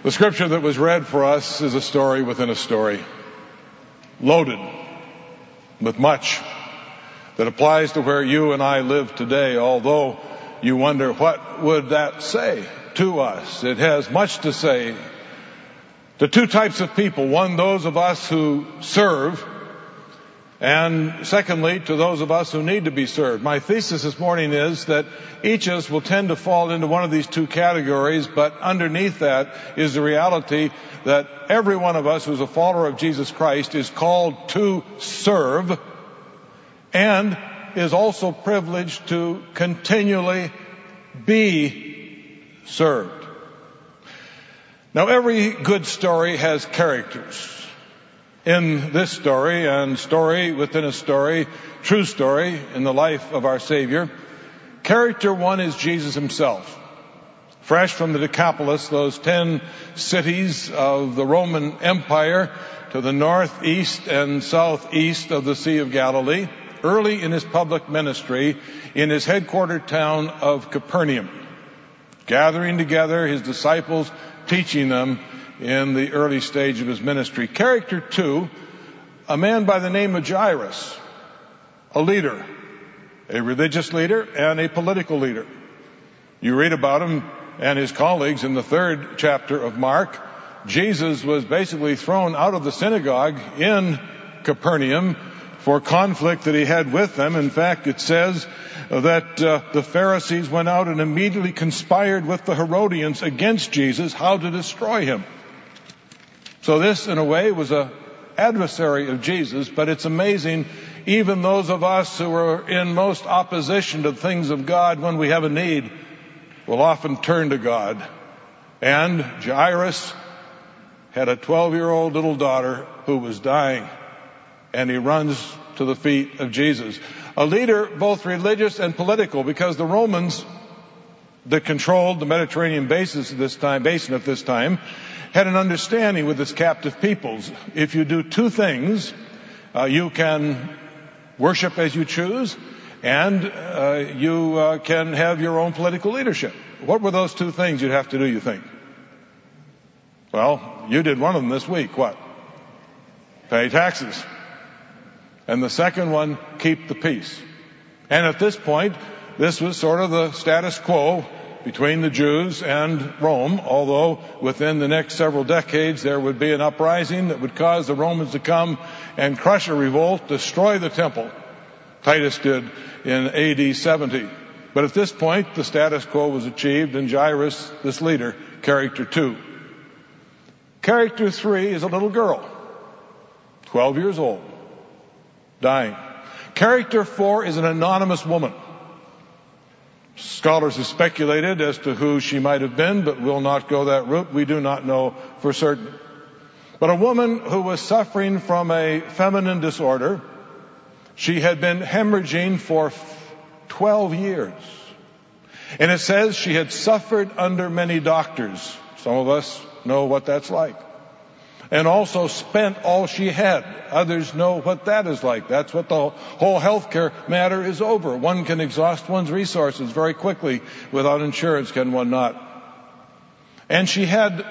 The scripture that was read for us is a story within a story, loaded with much that applies to where you and I live today, although you wonder, what would that say to us? It has much to say to two types of people. One, those of us who serve, and secondly, to those of us who need to be served. My thesis this morning is that each of us will tend to fall into one of these two categories, but underneath that is the reality that every one of us who's a follower of Jesus Christ is called to serve and is also privileged to continually be served. Now, every good story has characters. In this story, and story within a story, true story in the life of our Savior, character one is Jesus himself. Fresh from the Decapolis, those 10 cities of the Roman Empire to the northeast and southeast of the Sea of Galilee, early in his public ministry in his headquartered town of Capernaum, gathering together his disciples, teaching them in the early stage of his ministry. Character two, a man by the name of Jairus, a leader, a religious leader and a political leader. You read about him and his colleagues in the 3rd chapter of Mark. Jesus was basically thrown out of the synagogue in Capernaum for conflict that he had with them. In fact, it says that the Pharisees went out and immediately conspired with the Herodians against Jesus, how to destroy him. So this, in a way, was an adversary of Jesus, but it's amazing, even those of us who are in most opposition to the things of God, when we have a need, will often turn to God. And Jairus had a 12-year-old little daughter who was dying, and he runs to the feet of Jesus. A leader, both religious and political, because the Romans that controlled the Mediterranean basin at this time, had an understanding with its captive peoples. If you do two things, you can worship as you choose, and you can have your own political leadership. What were those two things you'd have to do, you think? Well, you did one of them this week. What? Pay taxes. And the second one, keep the peace. And at this point, this was sort of the status quo between the Jews and Rome, although within the next several decades there would be an uprising that would cause the Romans to come and crush a revolt, destroy the temple. Titus did in AD 70. But at this point, the status quo was achieved, and Jairus, this leader, character two. Character three is a little girl, 12 years old, dying. Character four is an anonymous woman. Scholars have speculated as to who she might have been, but will not go that route. We do not know for certain. But a woman who was suffering from a feminine disorder. She had been hemorrhaging for 12 years. And it says she had suffered under many doctors. Some of us know what that's like. And also spent all she had. Others know what that is like. That's what the whole healthcare matter is over. One can exhaust one's resources very quickly without insurance, can one not? And she had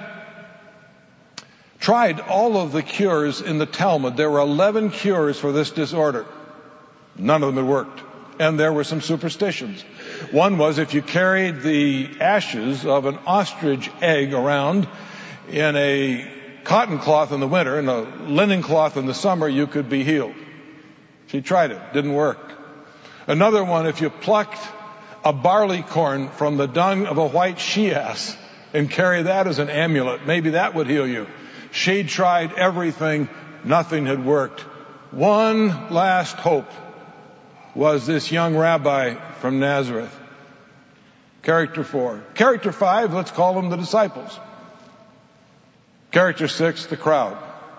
tried all of the cures in the Talmud. There were 11 cures for this disorder. None of them had worked. And there were some superstitions. One was if you carried the ashes of an ostrich egg around in a cotton cloth in the winter and a linen cloth in the summer, you could be healed. She tried it. Didn't work. Another one, if you plucked a barley corn from the dung of a white she-ass and carry that as an amulet, maybe that would heal you. She tried everything. Nothing had worked. One last hope was this young rabbi from Nazareth. Character four. Character five, let's call them the disciples. Character six, the crowd.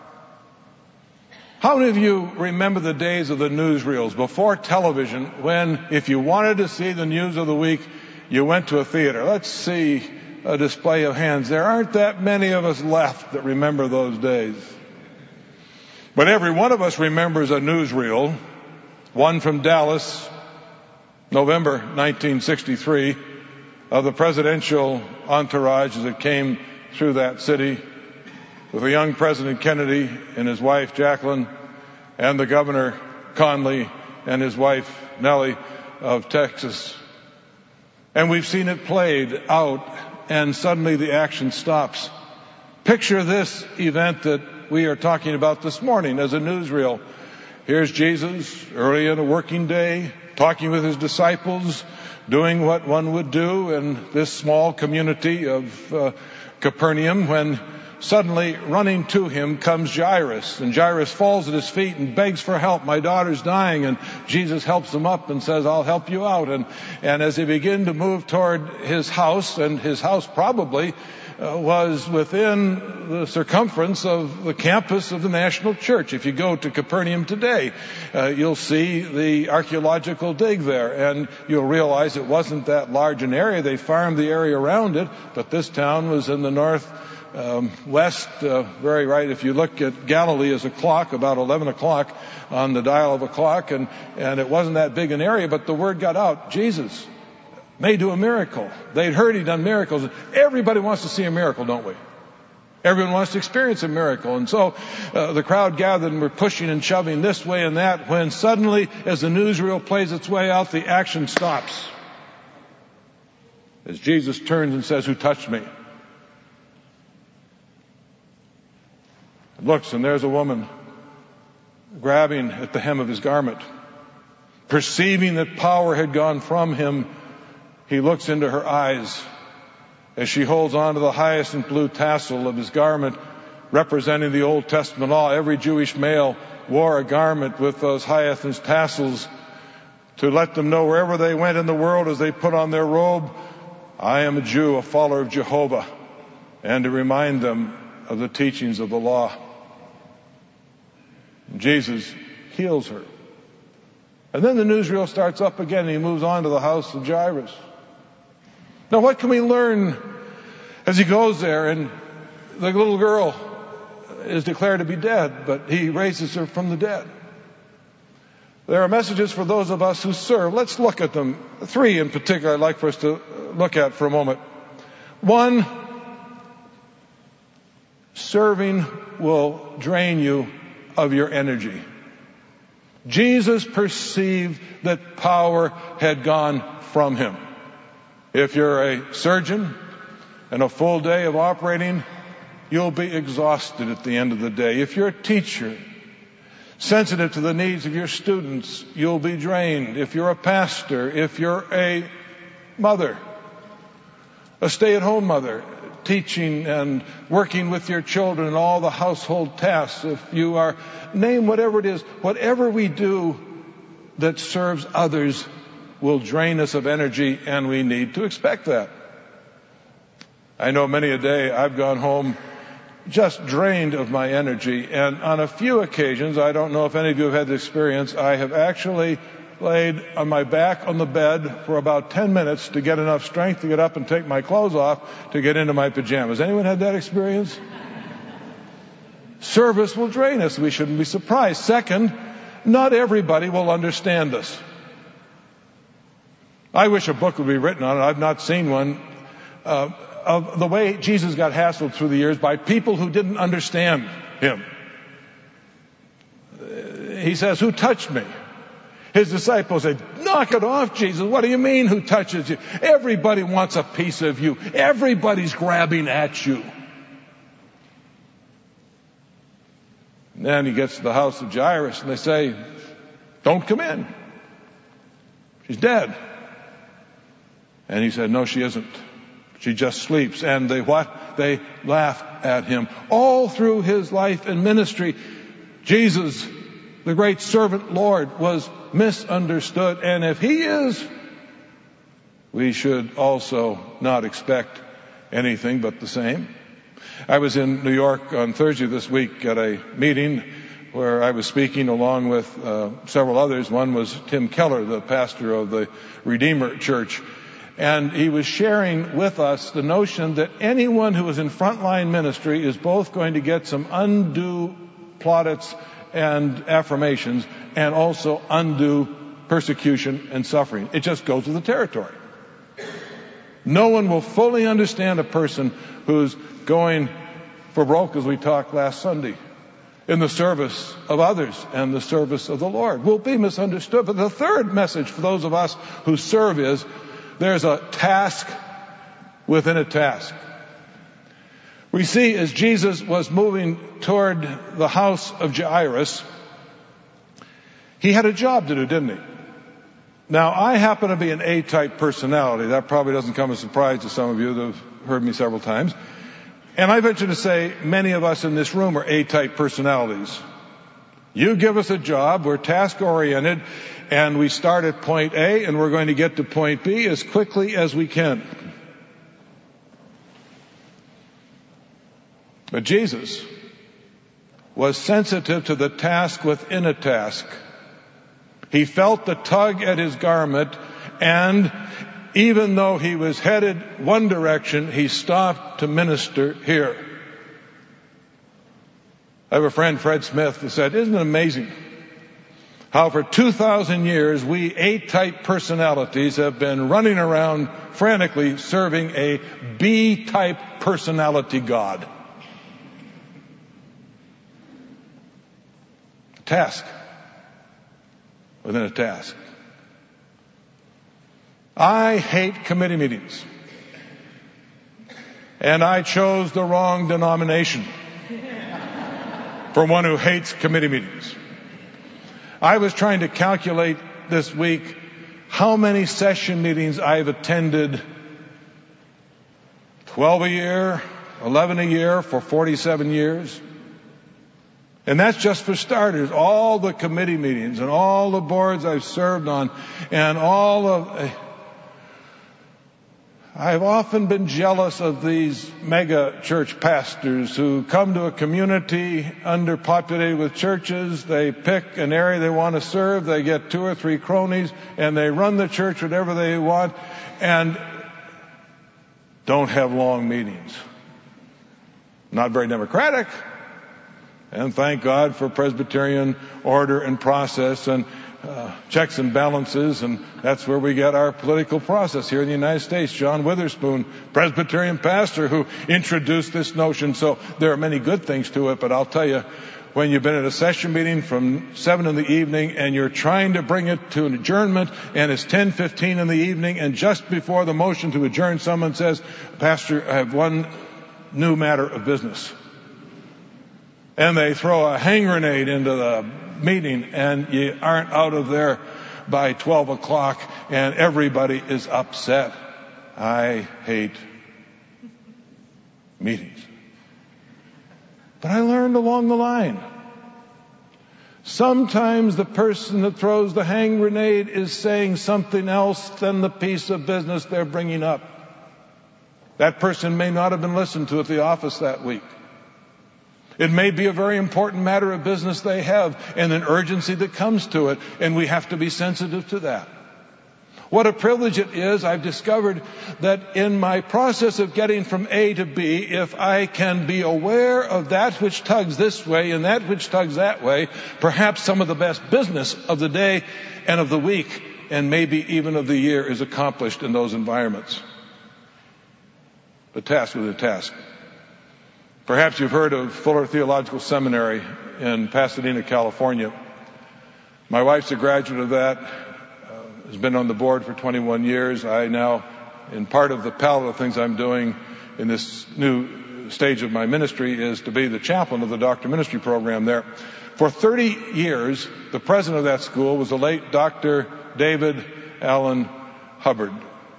How many of you remember the days of the newsreels before television when, if you wanted to see the news of the week, you went to a theater? Let's see a display of hands. There aren't that many of us left that remember those days. But every one of us remembers a newsreel. One from Dallas, November 1963, of the presidential entourage as it came through that city with a young President Kennedy and his wife Jacqueline and the Governor Conley and his wife Nellie of Texas. And we've seen it played out, and suddenly the action stops. Picture this event that we are talking about this morning as a newsreel. Here's Jesus early in a working day, talking with his disciples, doing what one would do in this small community of Capernaum, when suddenly running to him comes Jairus. And Jairus falls at his feet and begs for help. My daughter's dying. And Jesus helps him up and says, I'll help you out. And as they begin to move toward his house, and his house probably was within the circumference of the campus of the National Church. If you go to Capernaum today, you'll see the archaeological dig there, and you'll realize it wasn't that large an area. They farmed the area around it, but this town was in the northwest, very right. If you look at Galilee as a clock, about 11 o'clock on the dial of a clock, and it wasn't that big an area, but the word got out. Jesus may do a miracle. They'd heard he'd done miracles. Everybody wants to see a miracle, don't we? Everyone wants to experience a miracle. And so the crowd gathered and were pushing and shoving this way and that, when suddenly, as the newsreel plays its way out, the action stops. As Jesus turns and says, who touched me? Looks, and there's a woman grabbing at the hem of his garment. Perceiving that power had gone from him, he looks into her eyes as she holds on to the hyacinth blue tassel of his garment, representing the Old Testament law. Every Jewish male wore a garment with those hyacinth tassels to let them know wherever they went in the world, as they put on their robe, I am a Jew, a follower of Jehovah, and to remind them of the teachings of the law. Jesus heals her. And then the newsreel starts up again, and he moves on to the house of Jairus. Now, what can we learn as he goes there? And the little girl is declared to be dead, but he raises her from the dead. There are messages for those of us who serve. Let's look at them. 3 in particular I'd like for us to look at for a moment. 1, serving will drain you of your energy. Jesus perceived that power had gone from him. If you're a surgeon and a full day of operating, you'll be exhausted at the end of the day. If you're a teacher, sensitive to the needs of your students, you'll be drained. If you're a pastor, if you're a mother, a stay-at-home mother, teaching and working with your children and all the household tasks, if you are, name whatever it is, whatever we do that serves others will drain us of energy, and we need to expect that. I know many a day I've gone home just drained of my energy, and on a few occasions, I don't know if any of you have had the experience, I have actually laid on my back on the bed for about 10 minutes to get enough strength to get up and take my clothes off to get into my pajamas. Anyone had that experience? Service will drain us. We shouldn't be surprised. Second, not everybody will understand us. I wish a book would be written on it. I've not seen one, of the way Jesus got hassled through the years by people who didn't understand him. He says, who touched me? His disciples said, knock it off, Jesus. What do you mean, who touches you? Everybody wants a piece of you. Everybody's grabbing at you. And then he gets to the house of Jairus, and they say, don't come in. She's dead. And he said, no, she isn't. She just sleeps. And they laugh at him. All through his life and ministry, Jesus, the great servant Lord, was misunderstood. And if he is, we should also not expect anything but the same. I was in New York on Thursday this week at a meeting where I was speaking along with several others. One was Tim Keller, the pastor of the Redeemer Church. And he was sharing with us the notion that anyone who is in frontline ministry is both going to get some undue plaudits and affirmations, and also undue persecution and suffering. It just goes with the territory. No one will fully understand a person who's going for broke, as we talked last Sunday, in the service of others and the service of the Lord. Will be misunderstood. But the third message for those of us who serve is there's a task within a task. We see as Jesus was moving toward the house of Jairus, he had a job to do, didn't he? Now, I happen to be an A-type personality. That probably doesn't come as a surprise to some of you that have heard me several times. And I venture to say many of us in this room are A-type personalities. You give us a job, we're task-oriented, and we start at point A, and we're going to get to point B as quickly as we can. But Jesus was sensitive to the task within a task. He felt the tug at his garment, and even though he was headed one direction, he stopped to minister here. I have a friend, Fred Smith, who said, isn't it amazing how for 2,000 years we A-type personalities have been running around frantically serving a B-type personality God? Task within a task. I hate committee meetings. And I chose the wrong denomination for one who hates committee meetings. I was trying to calculate this week how many session meetings I've attended. 12 a year, 11 a year for 47 years. And that's just for starters. All the committee meetings and all the boards I've served on and I've often been jealous of these mega church pastors who come to a community underpopulated with churches. They pick an area they want to serve. They get 2 or 3 cronies and they run the church whatever they want and don't have long meetings. Not very democratic. And thank God for Presbyterian order and process and checks and balances, and that's where we get our political process here in the United States. John Witherspoon, Presbyterian pastor, who introduced this notion. So there are many good things to it, but I'll tell you, when you've been at a session meeting from 7 in the evening and you're trying to bring it to an adjournment and it's 10:15 in the evening and just before the motion to adjourn someone says, Pastor, I have one new matter of business. And they throw a hand grenade into the meeting and you aren't out of there by 12 o'clock and everybody is upset. I hate meetings. But I learned along the line. Sometimes the person that throws the hand grenade is saying something else than the piece of business they're bringing up. That person may not have been listened to at the office that week. It may be a very important matter of business they have and an urgency that comes to it, and we have to be sensitive to that. What a privilege it is. I've discovered that in my process of getting from A to B, if I can be aware of that which tugs this way and that which tugs that way, perhaps some of the best business of the day and of the week and maybe even of the year is accomplished in those environments. The task with a task. Perhaps you've heard of Fuller Theological Seminary in Pasadena, California. My wife's a graduate of that, has been on the board for 21 years. I now, in part of the palette of things I'm doing in this new stage of my ministry, is to be the chaplain of the doctor ministry program there. For 30 years, the president of that school was the late Dr. David Allen Hubbard.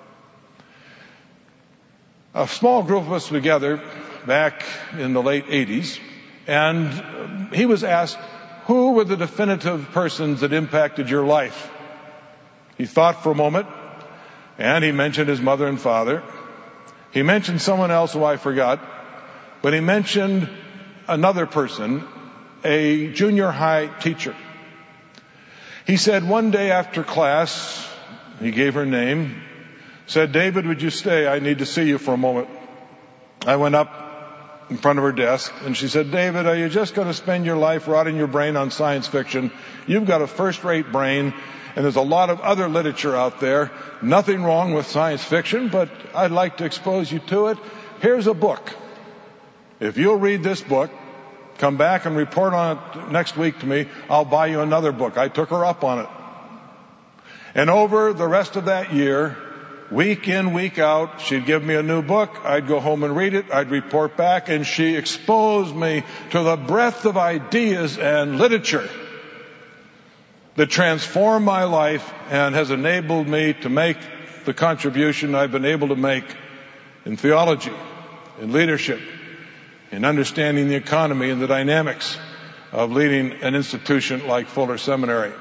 A small group of us together back in the late 80s, and he was asked, who were the definitive persons that impacted your life? He thought for a moment, and he mentioned his mother and father. He mentioned someone else who I forgot, but he mentioned another person, a junior high teacher. He said one day after class, he gave her name, said, David, would you stay? I need to see you for a moment. I went up in front of her desk, and she said, "David, are you just going to spend your life rotting your brain on science fiction? You've got a first-rate brain, and there's a lot of other literature out there. Nothing wrong with science fiction, but I'd like to expose you to it. Here's a book. If you'll read this book, come back and report on it next week to me, I'll buy you another book." I took her up on it. And over the rest of that year, week in, week out, she'd give me a new book. I'd go home and read it. I'd report back, and she exposed me to the breadth of ideas and literature that transformed my life and has enabled me to make the contribution I've been able to make in theology, in leadership, in understanding the economy and the dynamics of leading an institution like Fuller Seminary.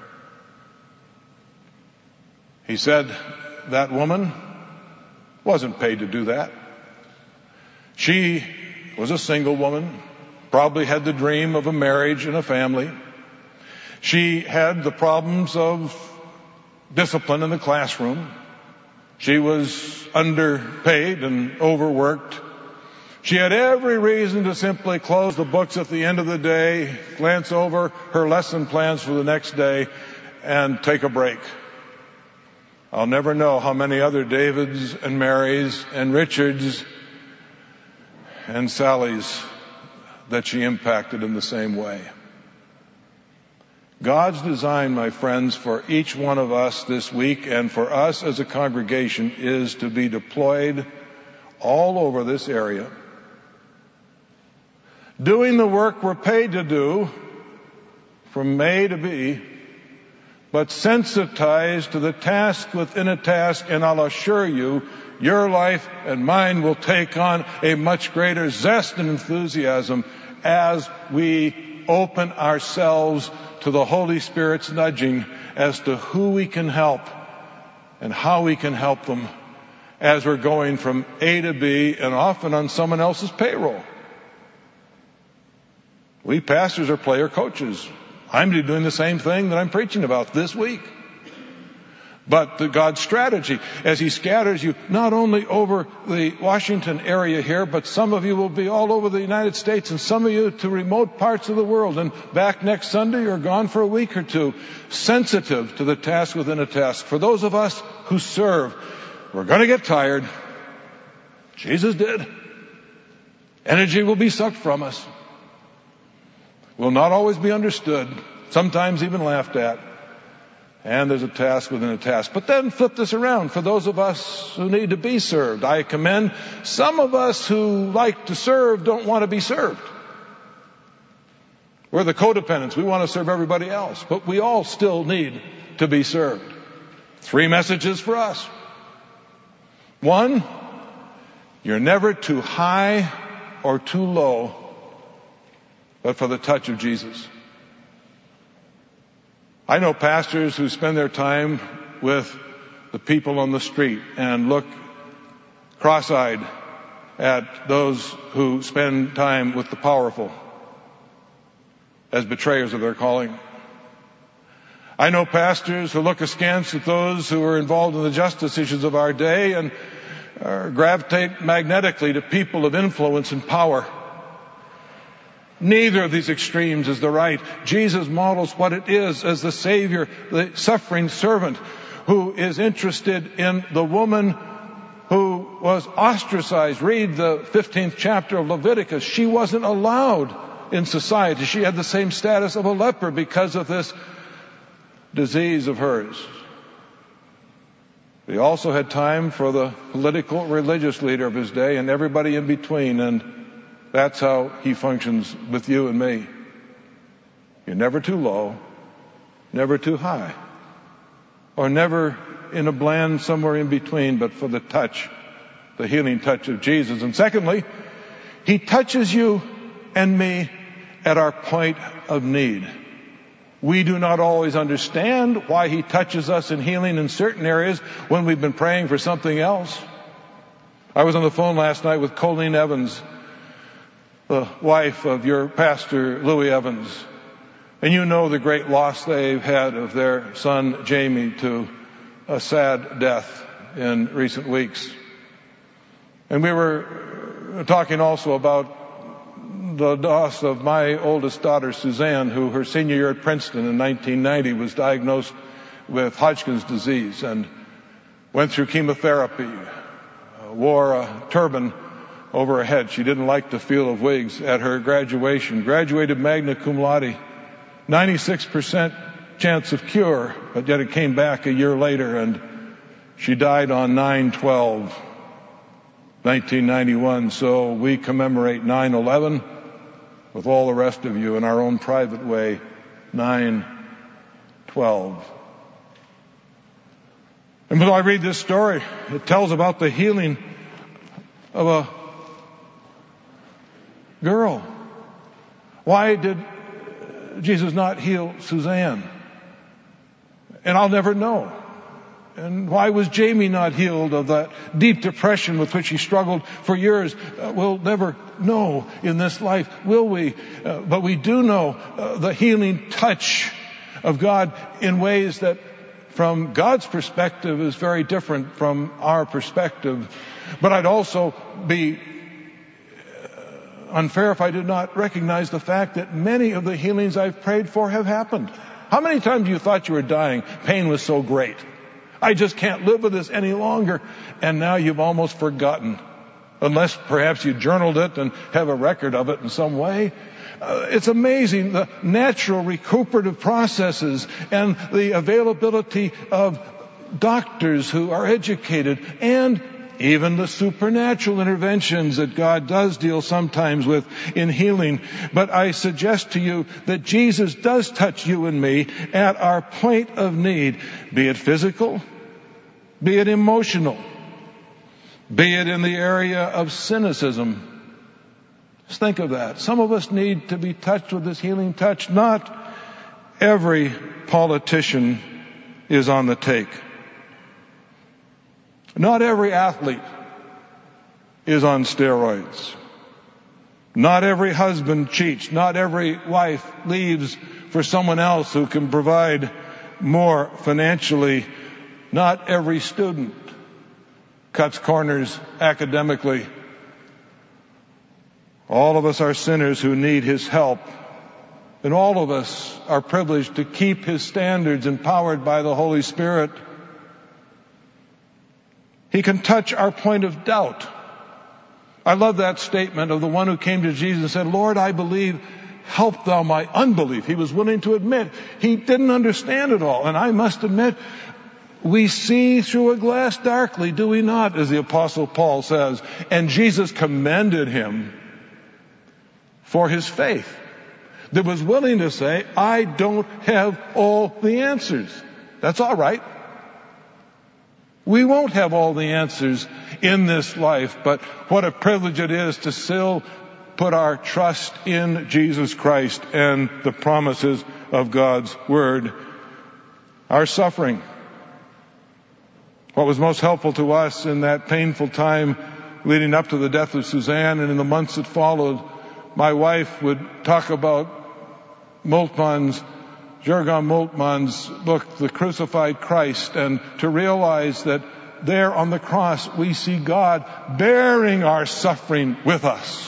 He said that woman wasn't paid to do that. She was a single woman, probably had the dream of a marriage and a family. She had the problems of discipline in the classroom. She was underpaid and overworked. She had every reason to simply close the books at the end of the day, glance over her lesson plans for the next day, and take a break. I'll never know how many other Davids and Marys and Richards and Sallys that she impacted in the same way. God's design, my friends, for each one of us this week and for us as a congregation is to be deployed all over this area, doing the work we're paid to do from A to B, but sensitized to the task within a task, and I'll assure you, your life and mine will take on a much greater zest and enthusiasm as we open ourselves to the Holy Spirit's nudging as to who we can help and how we can help them as we're going from A to B and often on someone else's payroll. We pastors are player coaches. I'm doing the same thing that I'm preaching about this week. But God's strategy, as He scatters you not only over the Washington area here, but some of you will be all over the United States and some of you to remote parts of the world and back next Sunday or gone for a week or two, sensitive to the task within a task. For those of us who serve, we're going to get tired. Jesus did. Energy will be sucked from us. Will not always be understood, sometimes even laughed at. And there's a task within a task. But then flip this around. For those of us who need to be served, I commend some of us who like to serve don't want to be served. We're the codependents. We want to serve everybody else. But we all still need to be served. 3 messages for us. 1, you're never too high or too low, but for the touch of Jesus. I know pastors who spend their time with the people on the street and look cross-eyed at those who spend time with the powerful as betrayers of their calling. I know pastors who look askance at those who are involved in the justice issues of our day and gravitate magnetically to people of influence and power. Neither of these extremes is the right. Jesus models what it is as the Savior, the suffering servant, who is interested in the woman who was ostracized. Read the 15th chapter of Leviticus. She wasn't allowed in society. She had the same status of a leper because of this disease of hers. He also had time for the political, religious leader of his day and everybody in between, and that's how He functions with you and me. You're never too low, never too high, or never in a bland somewhere in between, but for the touch, the healing touch of Jesus. And secondly, He touches you and me at our point of need. We do not always understand why He touches us in healing in certain areas when we've been praying for something else. I was on the phone last night with Colleen Evans, the wife of your pastor, Louis Evans. And you know the great loss they've had of their son, Jamie, to a sad death in recent weeks. And we were talking also about the loss of my oldest daughter, Suzanne, who her senior year at Princeton in 1990 was diagnosed with Hodgkin's disease and went through chemotherapy, wore a turban over her head. She didn't like the feel of wigs at her graduation. Graduated magna cum laude, 96% chance of cure, but yet it came back a year later, and she died on 9/12/1991. So we commemorate 9/11 with all the rest of you in our own private way, 9/12. And when I read this story, it tells about the healing of a girl. Why did Jesus not heal Suzanne? And I'll never know. And why was Jamie not healed of that deep depression with which he struggled for years? We'll never know in this life, will we? But we do know the healing touch of God in ways that from God's perspective is very different from our perspective. But I'd also be unfair if I did not recognize the fact that many of the healings I've prayed for have happened. How many times you thought you were dying? Pain was so great. I just can't live with this any longer. And now you've almost forgotten. Unless perhaps you journaled it and have a record of it in some way. It's amazing the natural recuperative processes and the availability of doctors who are educated and even the supernatural interventions that God does deal sometimes with in healing. But I suggest to you that Jesus does touch you and me at our point of need, be it physical, be it emotional, be it in the area of cynicism. Just think of that. Some of us need to be touched with this healing touch. Not every politician is on the take. Not every athlete is on steroids. Not every husband cheats. Not every wife leaves for someone else who can provide more financially. Not every student cuts corners academically. All of us are sinners who need His help. And all of us are privileged to keep His standards empowered by the Holy Spirit. He can touch our point of doubt. I love that statement of the one who came to Jesus and said, Lord, I believe, help thou my unbelief. He was willing to admit he didn't understand it all. And I must admit, we see through a glass darkly, do we not, as the Apostle Paul says. And Jesus commended him for his faith that was willing to say, I don't have all the answers. That's all right. We won't have all the answers in this life, but what a privilege it is to still put our trust in Jesus Christ and the promises of God's Word. Our suffering. What was most helpful to us in that painful time leading up to the death of Suzanne and in the months that followed, my wife would talk about Jürgen Moltmann's book, The Crucified Christ, and to realize that there on the cross we see God bearing our suffering with us,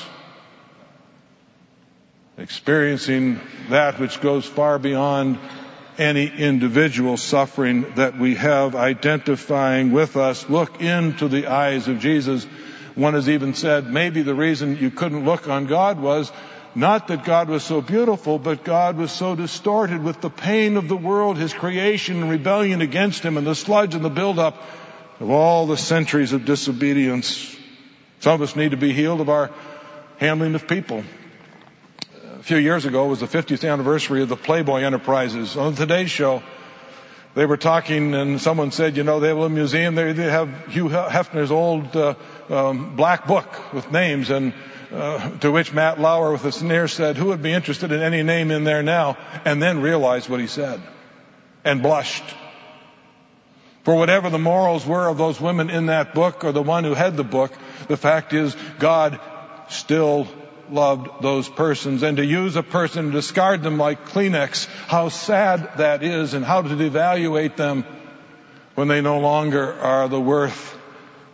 experiencing that which goes far beyond any individual suffering that we have, identifying with us. Look into the eyes of Jesus. One has even said maybe the reason you couldn't look on God was not that God was so beautiful, but God was so distorted with the pain of the world, His creation and rebellion against Him, and the sludge and the buildup of all the centuries of disobedience. Some of us need to be healed of our handling of people. A few years ago was the 50th anniversary of the Playboy Enterprises. On Today's Show, they were talking, and someone said, they have a museum. They have Hugh Hefner's old black book with names, and to which Matt Lauer with a sneer said, who would be interested in any name in there now? And then realized what he said and blushed. For whatever the morals were of those women in that book or the one who had the book, the fact is God still loved those persons. And to use a person and discard them like Kleenex, how sad that is, and how to devaluate them when they no longer are the worth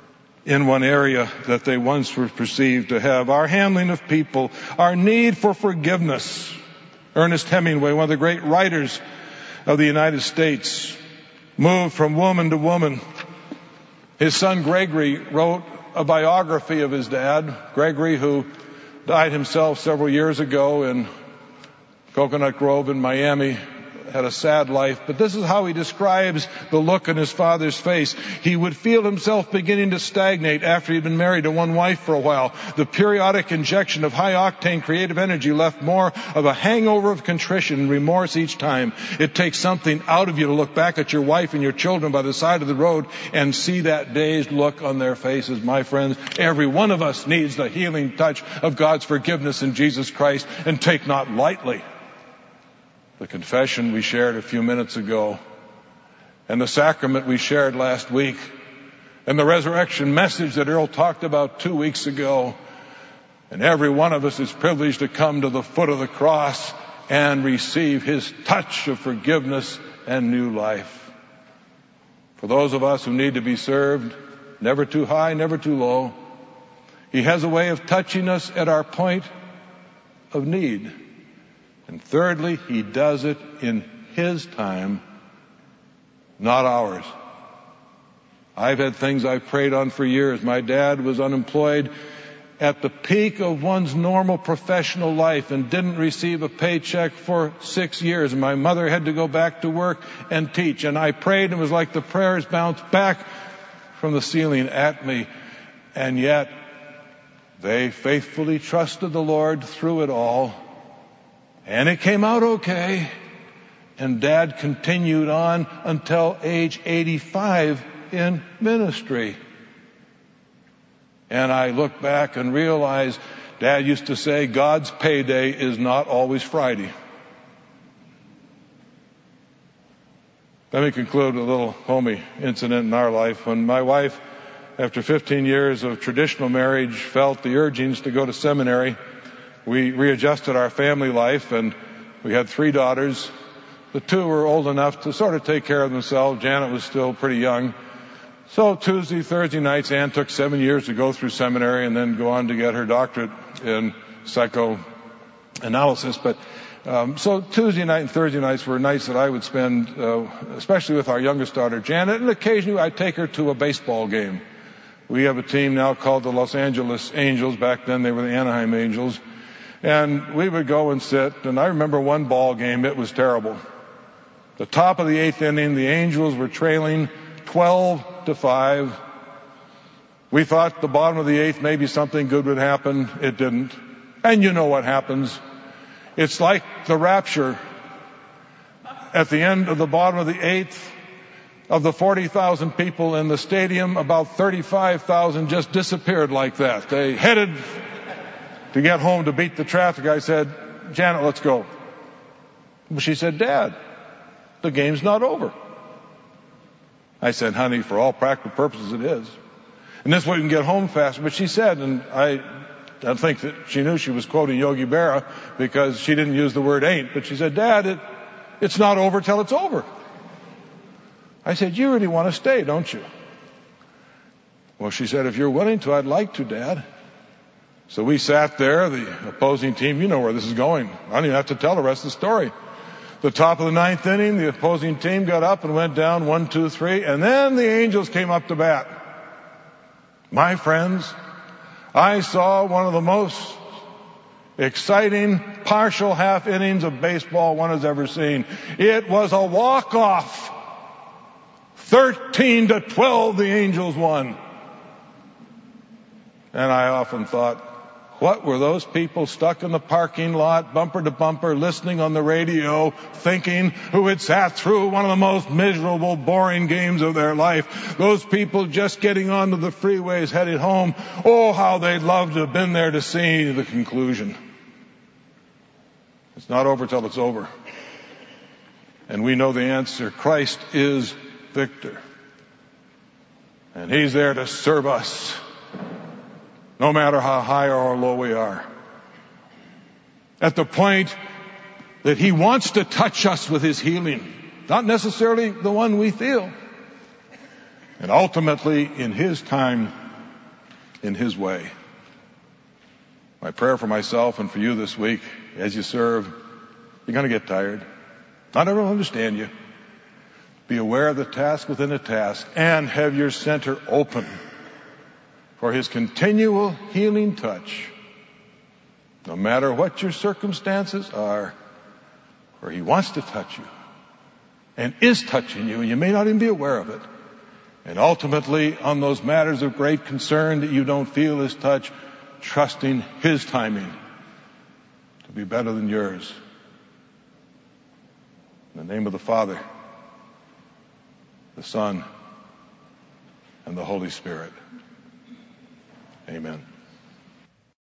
in one area that they once were perceived to have. Our handling of people, our need for forgiveness. Ernest Hemingway, one of the great writers of the United States, moved from woman to woman. His son Gregory wrote a biography of his dad, Gregory, who died himself several years ago in Coconut Grove in Miami, had a sad life. But this is how he describes the look on his father's face. He would feel himself beginning to stagnate after he'd been married to one wife for a while. The periodic injection of high-octane creative energy left more of a hangover of contrition and remorse each time. It takes something out of you to look back at your wife and your children by the side of the road and see that dazed look on their faces. My friends, every one of us needs the healing touch of God's forgiveness in Jesus Christ, and take not lightly the confession we shared a few minutes ago, and the sacrament we shared last week, and the resurrection message that Earl talked about 2 weeks ago. And every one of us is privileged to come to the foot of the cross and receive his touch of forgiveness and new life. For those of us who need to be served, never too high, never too low, he has a way of touching us at our point of need. And thirdly, he does it in his time, not ours. I've had things I've prayed on for years. My dad was unemployed at the peak of one's normal professional life and didn't receive a paycheck for 6 years. And my mother had to go back to work and teach. And I prayed, and it was like the prayers bounced back from the ceiling at me. And yet, they faithfully trusted the Lord through it all. And it came out okay. And Dad continued on until age 85 in ministry. And I look back and realize Dad used to say, God's payday is not always Friday. Let me conclude with a little homey incident in our life. When my wife, after 15 years of traditional marriage, felt the urgings to go to seminary, we readjusted our family life, and we had 3 daughters. The 2 were old enough to sort of take care of themselves. Janet was still pretty young. So Tuesday, Thursday nights, Ann took 7 years to go through seminary and then go on to get her doctorate in psychoanalysis. But so Tuesday night and Thursday nights were nights that I would spend, especially with our youngest daughter, Janet, and occasionally I'd take her to a baseball game. We have a team now called the Los Angeles Angels. Back then they were the Anaheim Angels. And we would go and sit, and I remember one ball game, it was terrible. The top of the 8th inning, the Angels were trailing 12-5. We thought the bottom of the 8th, maybe something good would happen. It didn't. And you know what happens. It's like the rapture. At the end of the bottom of the 8th, of the 40,000 people in the stadium, about 35,000 just disappeared like that. They headed to get home to beat the traffic. I said, Janet, let's go. She said, Dad, the game's not over. I said, honey, for all practical purposes it is. And this way we can get home faster. But she said, and I think that she knew she was quoting Yogi Berra because she didn't use the word ain't, but she said, Dad, it's not over till it's over. I said, you really want to stay, don't you? Well, she said, if you're willing to, I'd like to, Dad. So we sat there, the opposing team, you know where this is going. I don't even have to tell the rest of the story. The top of the 9th inning, the opposing team got up and went down 1, 2, 3, and then the Angels came up to bat. My friends, I saw one of the most exciting partial half innings of baseball one has ever seen. It was a walk-off. 13-12, the Angels won. And I often thought, what were those people stuck in the parking lot, bumper to bumper, listening on the radio, thinking, who had sat through one of the most miserable, boring games of their life? Those people just getting onto the freeways headed home. Oh, how they'd love to have been there to see the conclusion. It's not over till it's over. And we know the answer. Christ is victor. And he's there to serve us, no matter how high or low we are. At the point that he wants to touch us with his healing, not necessarily the one we feel. And ultimately, in his time, in His way. My prayer for myself and for you this week, as you serve, you're going to get tired. Not everyone will understand you. Be aware of the task within a task and have your center open for His continual healing touch. No matter what your circumstances are, where He wants to touch you and is touching you, and you may not even be aware of it. And ultimately, on those matters of great concern that you don't feel His touch, trusting His timing to be better than yours. In the name of the Father, the Son, and the Holy Spirit. Amen.